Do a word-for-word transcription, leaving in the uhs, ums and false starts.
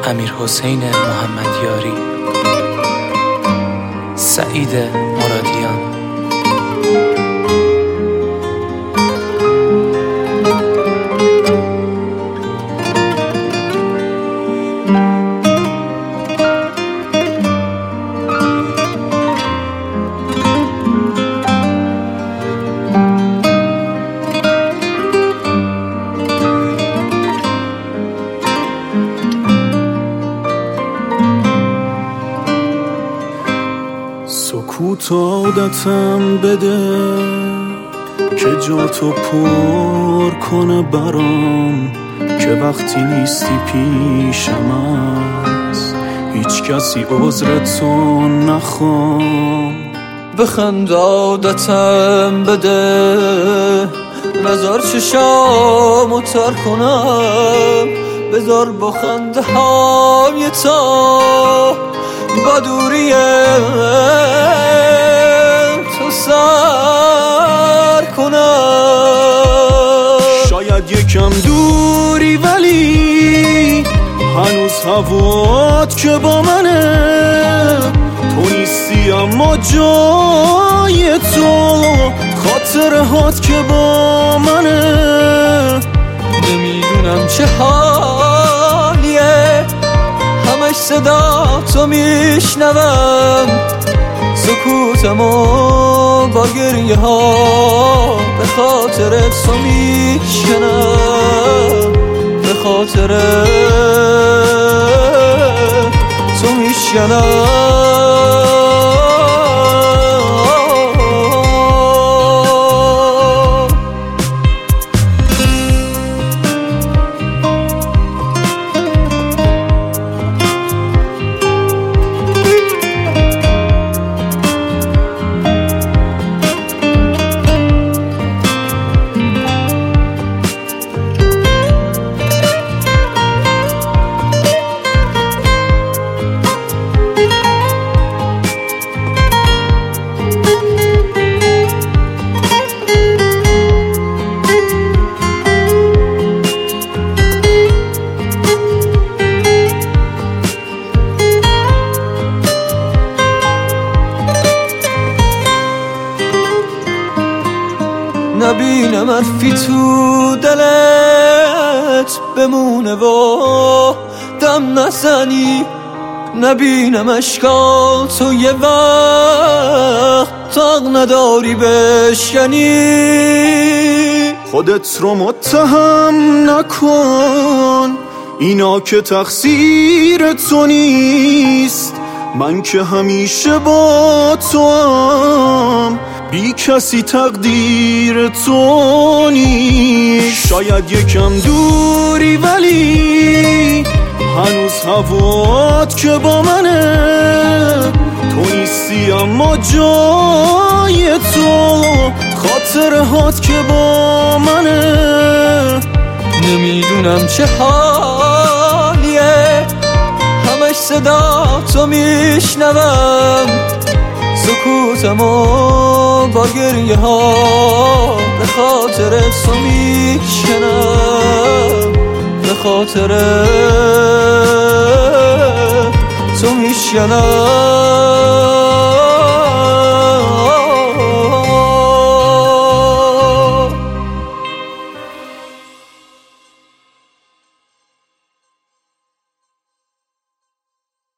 امیرحسین محمدیاری، سعید مرادیان. سکوت عادتم بده که جاتو پر کنه برام، که وقتی نیستی پیشم از هیچ کسی عذرتو نخوام. بخند عادتم بده، نزار چشامو تر کنم، بذار با خنده هم یه تا با دوری تو سر کنم. شاید یکم دوری ولی هنوز هوات که با منه، تو نیستی اما جای تو خاطرهات که با منه. نمیدونم چه حالیه، همش صدا تو میشنوم، سکوتمو با گریه ها به خاطر تو میشکنم، به خاطر تو میشکنم. نبینم حرفی تو دلت بمونه و دم نزنی، نبینم اشکاتو یه وقت طاق نداری بشکنی. خودت رو متهم نکن، اینا که تقصیر تو نیست، من که همیشه با تو هم، بی کسی تقدیر تو نیست. شاید یکم دوری ولی هنوز هوات که با منه، تو نیستی اما جای تو خاطرهات که با منه. نمیدونم چه حالیه، همش صدا تو میشنوم، سکوتمو با گریه ها به خاطر تو میشکنم، به خاطر تو میشکنم.